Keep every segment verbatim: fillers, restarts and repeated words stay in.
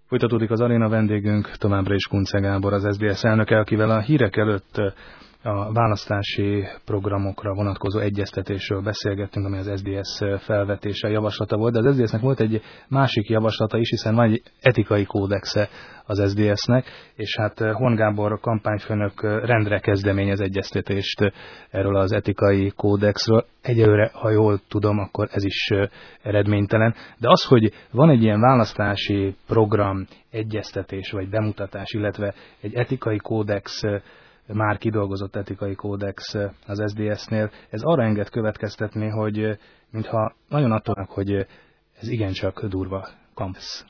Folytatódik az aréna, vendégünk továbbra is Kunce Gábor, az es zé dé es elnöke, akivel a hírek előtt a választási programokra vonatkozó egyeztetésről beszélgettünk, ami az es zé dé es felvetése, javaslata volt, de az es zé dé esnek volt egy másik javaslata is, hiszen van egy etikai kódexe az es zé dé esnek, és hát Horn Gábor kampányfőnök rendre kezdeményez egyeztetést erről az etikai kódexről. Egyelőre, ha jól tudom, akkor ez is eredménytelen. De az, hogy van egy ilyen választási program, egyeztetés vagy bemutatás, illetve egy etikai kódex, már kidolgozott etikai kódex az es zé dé esnél, ez arra enged következtetni, hogy mintha nagyon attól, hogy ez igencsak durva kampsz.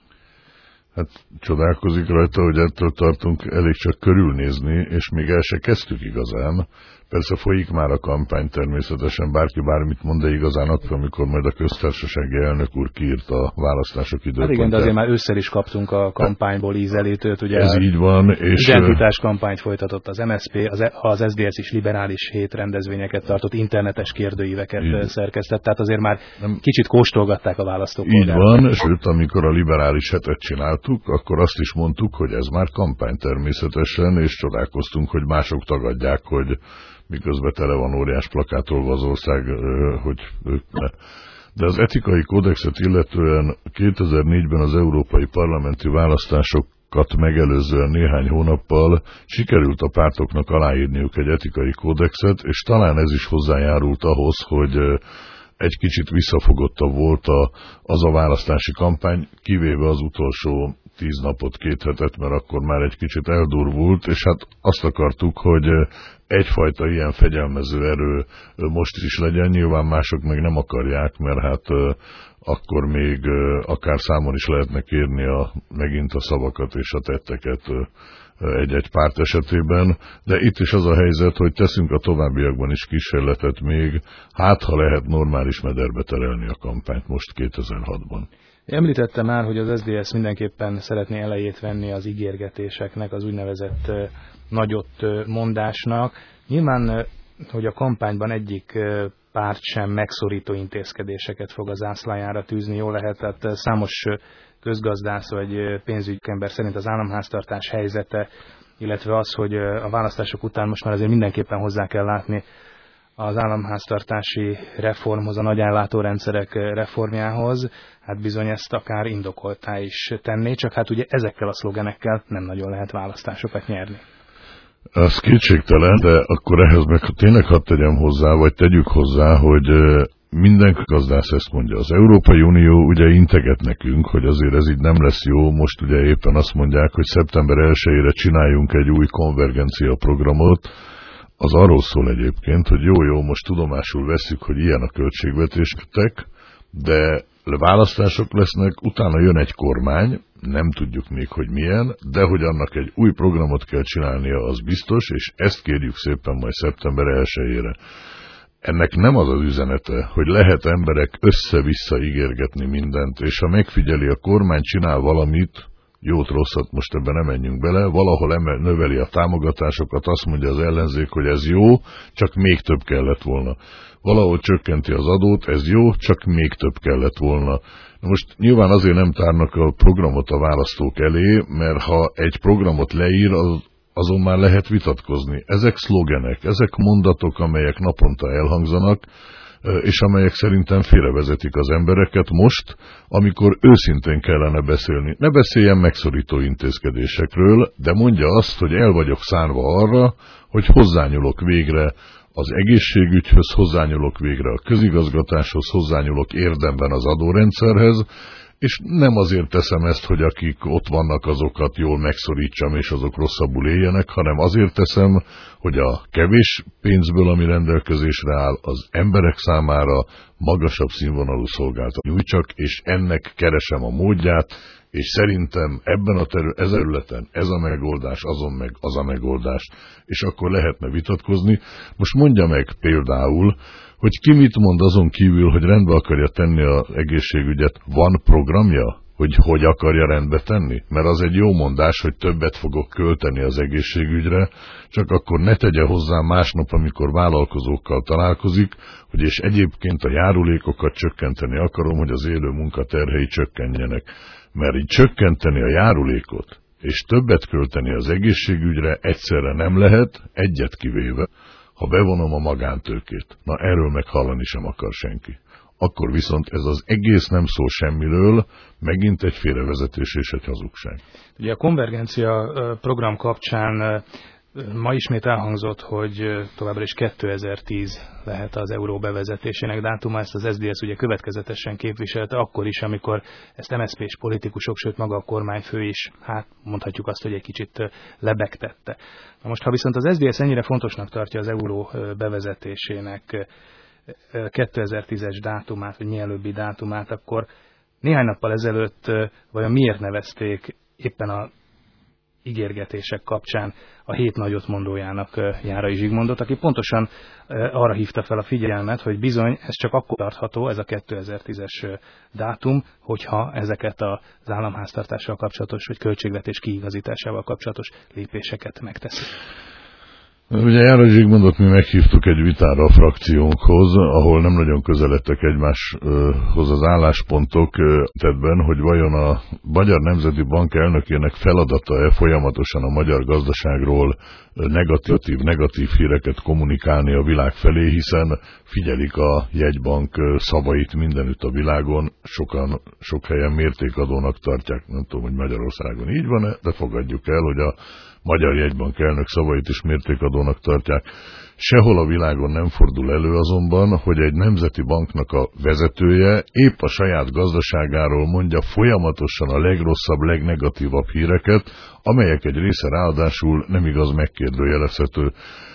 Hát csodálkozik rajta, hogy ettől tartunk elég csak körülnézni, és még el se kezdtük igazán. Persze folyik már a kampány természetesen, bárki bármit mond, de igazán akkor, amikor majd a köztársasági elnök úr kiírt a választások időpontját. Hát igen, de azért már ősszel is kaptunk a kampányból ízelítőt, ugye ez így van, és identitás kampányt folytatott az em es zé pé, az, az es zé dé es is liberális hét rendezvényeket tartott, internetes kérdőíveket így szerkesztett, tehát azért már nem kicsit kóstolgatták a választópolgárok. Így van, sőt, amikor a liberális hetet csináltuk, akkor azt is mondtuk, hogy ez már kampány természetesen, és csodálkoztunk, hogy mások tagadják, hogy miközben tele van óriás plakátolva az ország, hogy ők ne. De az etikai kódexet illetően kétezer-négyben az európai parlamenti választásokat megelőzően néhány hónappal sikerült a pártoknak aláírniuk egy etikai kódexet, és talán ez is hozzájárult ahhoz, hogy egy kicsit visszafogottabb volt a, az a választási kampány, kivéve az utolsó tíz napot, két hetet, mert akkor már egy kicsit eldurvult, és hát azt akartuk, hogy egyfajta ilyen fegyelmező erő most is legyen, nyilván mások meg nem akarják, mert hát akkor még akár számon is lehetne kérni a, megint a szavakat és a tetteket egy-egy párt esetében, de itt is az a helyzet, hogy teszünk a továbbiakban is kísérletet még, hát ha lehet normális mederbe terelni a kampányt most kétezer-hatban. Említette már, hogy az es zé dé es mindenképpen szeretné elejét venni az ígérgetéseknek, az úgynevezett nagyot mondásnak. Nyilván, hogy a kampányban egyik párt sem megszorító intézkedéseket fog az zászlájára tűzni, jól lehet, tehát számos közgazdász vagy pénzügyember szerint az államháztartás helyzete, illetve az, hogy a választások után most már azért mindenképpen hozzá kell látni az államháztartási reformhoz, a nagyellátórendszerek reformjához, hát bizony ezt akár indokoltá is tenné, csak hát ugye ezekkel a szlogenekkel nem nagyon lehet választásokat nyerni. Az kétségtelen, de akkor ehhez meg tényleg hadd tegyem hozzá, vagy tegyük hozzá, hogy minden gazdász ezt mondja. Az Európai Unió ugye integet nekünk, hogy azért ez így nem lesz jó. Most ugye éppen azt mondják, hogy szeptember elsejére csináljunk egy új konvergencia programot. Az arról szól egyébként, hogy jó-jó, most tudomásul vesszük, hogy ilyen a költségvetéstek, de választások lesznek, utána jön egy kormány, nem tudjuk még, hogy milyen, de hogy annak egy új programot kell csinálnia, az biztos, és ezt kérjük szépen majd szeptember elsejére. Ennek nem az az üzenete, hogy lehet emberek össze-vissza ígérgetni mindent, és ha megfigyeli, a kormány csinál valamit, jót, rosszat, most ebben nem menjünk bele, valahol emel, növeli a támogatásokat, azt mondja az ellenzék, hogy ez jó, csak még több kellett volna. Valahol csökkenti az adót, ez jó, csak még több kellett volna. Most nyilván azért nem tárnak a programot a választók elé, mert ha egy programot leír, az, azon már lehet vitatkozni. Ezek szlogenek, ezek mondatok, amelyek naponta elhangzanak, és amelyek szerintem félrevezetik az embereket most, amikor őszintén kellene beszélni. Ne beszéljen megszorító intézkedésekről, de mondja azt, hogy el vagyok szánva arra, hogy hozzányúlok végre az egészségügyhöz, hozzányúlok végre a közigazgatáshoz, hozzányúlok érdemben az adórendszerhez, és nem azért teszem ezt, hogy akik ott vannak, azokat jól megszorítsam, és azok rosszabbul éljenek, hanem azért teszem, hogy a kevés pénzből, ami rendelkezésre áll, az emberek számára magasabb színvonalú szolgáltat nyújtsak, és ennek keresem a módját, és szerintem ebben a területen ez a megoldás, azon meg az a megoldás, és akkor lehetne vitatkozni. Most mondja meg például, hogy ki mit mond azon kívül, hogy rendbe akarja tenni az egészségügyet, van programja? hogy hogy akarja rendbe tenni? Mert az egy jó mondás, hogy többet fogok költeni az egészségügyre, csak akkor ne tegye hozzá másnap, amikor vállalkozókkal találkozik, hogy és egyébként a járulékokat csökkenteni akarom, hogy az élő munkaterhei csökkenjenek. Mert így csökkenteni a járulékot, és többet költeni az egészségügyre egyszerre nem lehet, egyet kivéve, ha bevonom a magántőkét. Na erről meg hallani sem akar senki. Akkor viszont ez az egész nem szól semmiről, megint egy félrevezetés és egy hazugság. Ugye a konvergencia program kapcsán ma ismét elhangzott, hogy továbbra is kétezer-tíz lehet az euró bevezetésének dátuma, ezt az es zé dé es ugye következetesen képviselte, akkor is, amikor ezt em es zé pés politikusok, sőt maga a kormányfő is, hát mondhatjuk azt, hogy egy kicsit lebegtette. Na most, ha viszont az es zé dé es ennyire fontosnak tartja az euró bevezetésének kétezer-tízes dátumát, vagy mielőbbi dátumát, akkor néhány nappal ezelőtt vajon miért nevezték éppen a ígérgetések kapcsán a hét nagyot mondójának Járai Zsigmondot, aki pontosan arra hívta fel a figyelmet, hogy bizony ez csak akkor tartható, ez a kétezer-tízes dátum, hogyha ezeket az államháztartással kapcsolatos, vagy költségvetés kiigazításával kapcsolatos lépéseket megteszik. Ugye Járai Zsigmondot mi meghívtuk egy vitára a frakciónkhoz, ahol nem nagyon közeledtek egymáshoz az álláspontok tettben, hogy vajon a Magyar Nemzeti Bank elnökének feladata-e folyamatosan a magyar gazdaságról negatív, negatív híreket kommunikálni a világ felé, hiszen figyelik a jegybank szavait mindenütt a világon, sokan, sok helyen mértékadónak tartják, nem tudom, hogy Magyarországon így van-e, de fogadjuk el, hogy a Magyar Jegybank elnök szavait is mértékadónak tartják. Sehol a világon nem fordul elő azonban, hogy egy nemzeti banknak a vezetője épp a saját gazdaságáról mondja folyamatosan a legrosszabb, legnegatívabb híreket, amelyek egy része ráadásul nem igaz megkérdőjelezhető.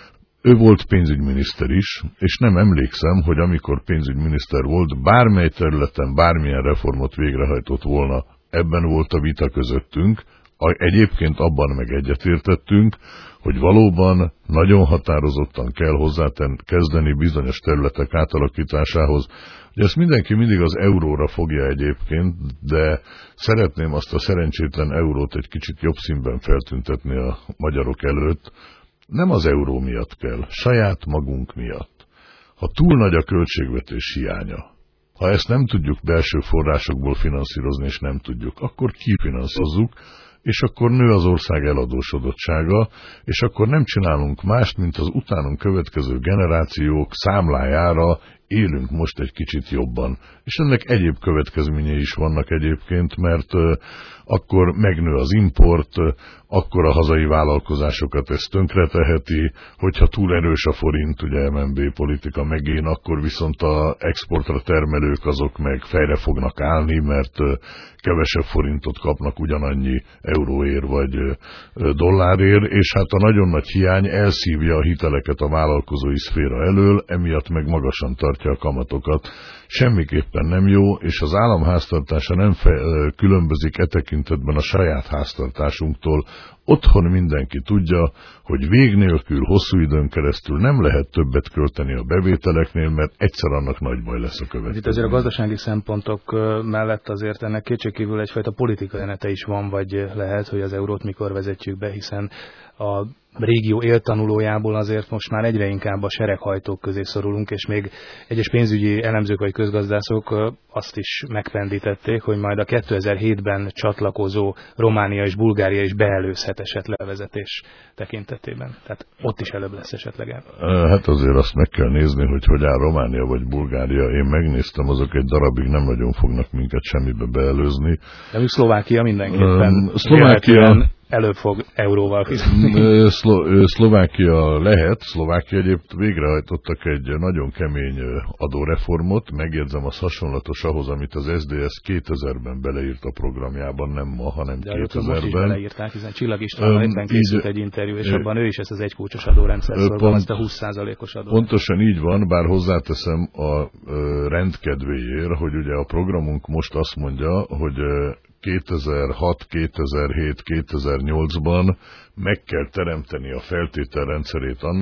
Ő volt pénzügyminiszter is, és nem emlékszem, hogy amikor pénzügyminiszter volt, bármely területen bármilyen reformot végrehajtott volna. Ebben volt a vita közöttünk. Egyébként abban meg egyetértettünk, hogy valóban nagyon határozottan kell hozzáten kezdeni bizonyos területek átalakításához. Ugye ezt mindenki mindig az euróra fogja egyébként, de szeretném azt a szerencsétlen eurót egy kicsit jobb színben feltüntetni a magyarok előtt. Nem az euró miatt kell, saját magunk miatt. Ha túl nagy a költségvetés hiánya, ha ezt nem tudjuk belső forrásokból finanszírozni, és nem tudjuk, akkor kifinanszírozzuk, és akkor nő az ország eladósodottsága, és akkor nem csinálunk mást, mint az utánunk következő generációk számlájára élünk most egy kicsit jobban. És ennek egyéb következményei is vannak egyébként, mert uh, akkor megnő az import, uh, akkor a hazai vállalkozásokat ez tönkreteheti, hogyha túl erős a forint, ugye em en bé politika megén, akkor viszont az exportra termelők azok meg fejre fognak állni, mert uh, kevesebb forintot kapnak ugyanannyi euróért vagy uh, dollárért, és hát a nagyon nagy hiány elszívja a hiteleket a vállalkozói szféra elől, emiatt meg magasan tartja a kamatokat. Semmiképpen nem jó, és az állam háztartása nem fe, különbözik e tekintetben a saját háztartásunktól. Otthon mindenki tudja, hogy vég nélkül hosszú időn keresztül nem lehet többet költeni a bevételeknél, mert egyszer annak nagy baj lesz a következő. Itt azért a gazdasági szempontok mellett azért ennek kétségkívül egyfajta politikai üzenete is van, vagy lehet, hogy az eurót mikor vezetjük be, hiszen a régió éltanulójából azért most már egyre inkább a sereghajtók közé szorulunk, és még egyes pénzügyi elemzők vagy közgazdászok azt is megpendítették, hogy majd a kétezer-hétben csatlakozó Románia és Bulgária is beelőzhet esetleg a vezetés tekintetében. Tehát ott is előbb lesz esetleg el. Hát azért azt meg kell nézni, hogy hogy áll Románia vagy Bulgária. Én megnéztem, azok egy darabig nem nagyon fognak minket semmibe beelőzni. De még Szlovákia mindenképpen. Um, Szlovákia előbb fog euróval fizetni. Szlo- Szlovákia lehet, Szlovákia egyébként végrehajtottak egy nagyon kemény adóreformot, megjegyzem, az hasonlatos ahhoz, amit az es zé dé es kétezerben beleírt a programjában, nem ma, hanem de kétezerben. Most is beleírták, hiszen Csillag Istvánnal éppen készült egy interjú, és abban ő is ezt az egykulcsos adórendszer szorgalmazta, ezt a húsz százalékos adó. Pontosan így van, bár hozzáteszem a rendkedvéért, hogy ugye a programunk most azt mondja, hogy kétezer-hat, kétezer-hét, kétezer-nyolcban meg kell teremteni a feltételrendszerét annak,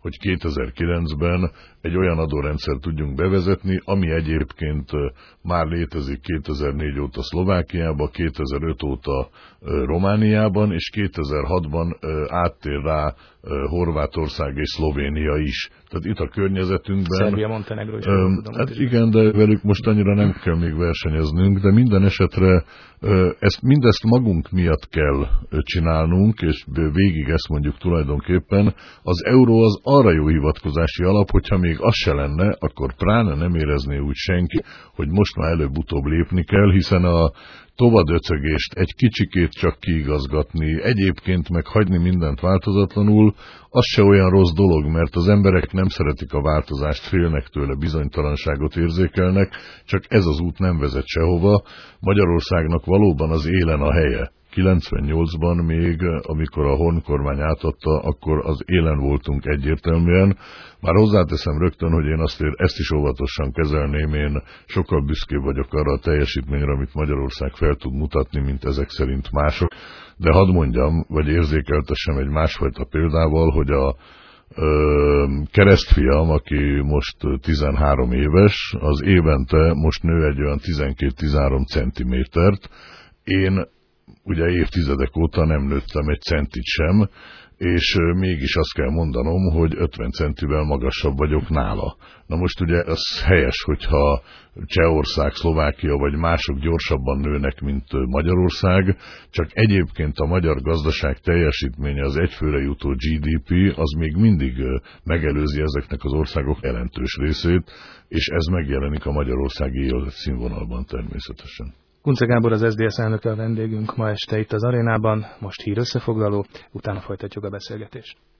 hogy kétezer-kilencben egy olyan adórendszert tudjunk bevezetni, ami egyébként már létezik kétezer-négy óta Szlovákiában, kétezer-öt óta Romániában, és kétezer-hatban áttér rá Horvátország és Szlovénia is. Tehát itt a környezetünkben... Szerbia, Montenegro is. Ö, hát igen, de velük most annyira nem kell még versenyeznünk, de minden esetre ezt, mindezt magunk miatt kell csinálnunk, és végig ezt mondjuk tulajdonképpen. Az euró az arra jó hivatkozási alap, hogyha még az se lenne, akkor pláne nem érezné úgy senki, hogy most már előbb-utóbb lépni kell, hiszen a tovadöcögést egy kicsikét csak kiigazgatni, egyébként meg hagyni mindent változatlanul, az se olyan rossz dolog, mert az emberek nem szeretik a változást, félnek tőle, bizonytalanságot érzékelnek, csak ez az út nem vezet sehova. Magyarországnak valóban az élen a helye. kilencvennyolcban még, amikor a Horn kormány átadta, akkor az élen voltunk egyértelműen. Már hozzáteszem rögtön, hogy én azt ér, ezt is óvatosan kezelném, én sokkal büszkébb vagyok arra a teljesítményre, amit Magyarország fel tud mutatni, mint ezek szerint mások. De hadd mondjam, vagy érzékeltessem egy másfajta példával, hogy a ö, keresztfiam, aki most tizenhárom éves, az évente most nő egy olyan tizenkét-tizenhárom centimétert. Én ugye évtizedek óta nem nőttem egy centit sem, és mégis azt kell mondanom, hogy ötven centivel magasabb vagyok nála. Na most ugye az helyes, hogyha Csehország, Szlovákia vagy mások gyorsabban nőnek, mint Magyarország, csak egyébként a magyar gazdaság teljesítménye, az egyfőre jutó gé dé pé, az még mindig megelőzi ezeknek az országok jelentős részét, és ez megjelenik a magyarországi életszínvonalban természetesen. Kunce Gábor, az es zé dé es elnöke a vendégünk ma este itt az arénában, most hír összefoglaló, utána folytatjuk a beszélgetést.